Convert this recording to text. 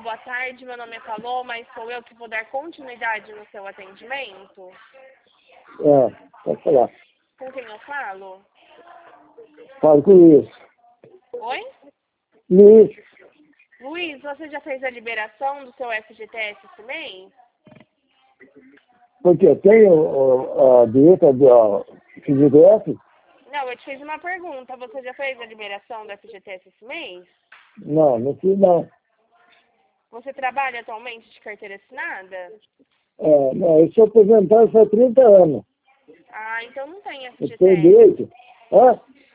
boa tarde. Meu nome é Paloma, mas sou eu que vou dar continuidade no seu atendimento. Pode falar. Com quem eu falo? Falo com o Luiz. Oi? Luiz, Luiz, você já fez a liberação do seu FGTS esse mês? porque eu tenho a direita do FGTS? Não, eu te fiz uma pergunta. Você já fez a liberação do FGTS esse mês? Não fiz não. Você trabalha atualmente de carteira assinada? Não, eu sou aposentado faz 30 anos. Ah, então não tem Eu tenho FGTS. direito.